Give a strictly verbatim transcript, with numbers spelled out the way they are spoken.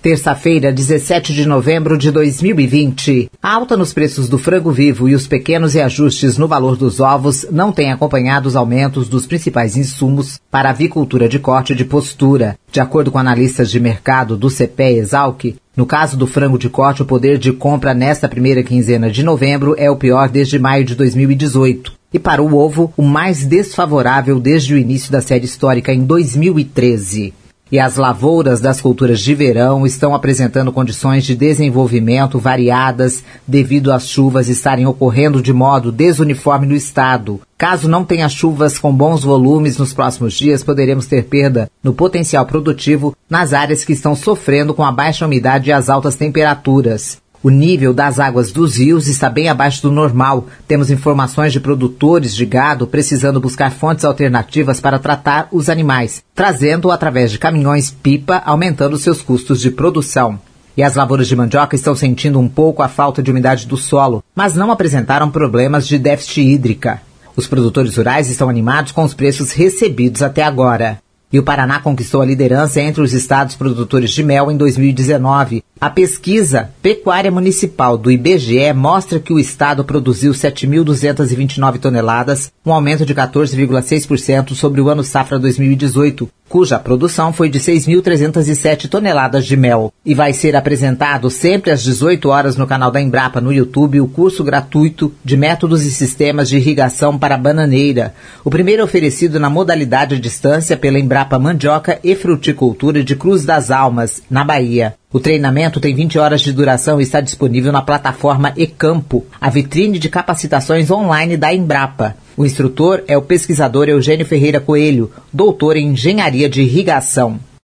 Terça-feira, dezessete de novembro de dois mil e vinte. A alta nos preços do frango vivo e os pequenos reajustes no valor dos ovos não têm acompanhado os aumentos dos principais insumos para a avicultura de corte e de postura. De acordo com analistas de mercado do C P E Exalc, no caso do frango de corte, o poder de compra nesta primeira quinzena de novembro é o pior desde maio de dois mil e dezoito. E para o ovo, o mais desfavorável desde o início da série histórica em dois mil e treze. E as lavouras das culturas de verão estão apresentando condições de desenvolvimento variadas devido às chuvas estarem ocorrendo de modo desuniforme no estado. Caso não tenha chuvas com bons volumes nos próximos dias, poderemos ter perda no potencial produtivo nas áreas que estão sofrendo com a baixa umidade e as altas temperaturas. O nível das águas dos rios está bem abaixo do normal. Temos informações de produtores de gado precisando buscar fontes alternativas para tratar os animais, trazendo através de caminhões-pipa, aumentando seus custos de produção. E as lavouras de mandioca estão sentindo um pouco a falta de umidade do solo, mas não apresentaram problemas de déficit hídrica. Os produtores rurais estão animados com os preços recebidos até agora. E o Paraná conquistou a liderança entre os estados produtores de mel em dois mil e dezenove. A pesquisa Pecuária Municipal do I B G E mostra que o estado produziu sete mil duzentas e vinte e nove toneladas, um aumento de quatorze vírgula seis por cento sobre o ano safra dois mil e dezoito, cuja produção foi de seis mil trezentas e sete toneladas de mel. E vai ser apresentado sempre às dezoito horas no canal da Embrapa no YouTube o curso gratuito de métodos e sistemas de irrigação para bananeira, o primeiro oferecido na modalidade à distância pela Embrapa Mandioca e Fruticultura de Cruz das Almas, na Bahia. O treinamento tem vinte horas de duração e está disponível na plataforma eCampo, a vitrine de capacitações online da Embrapa. O instrutor é o pesquisador Eugênio Ferreira Coelho, doutor em engenharia de irrigação.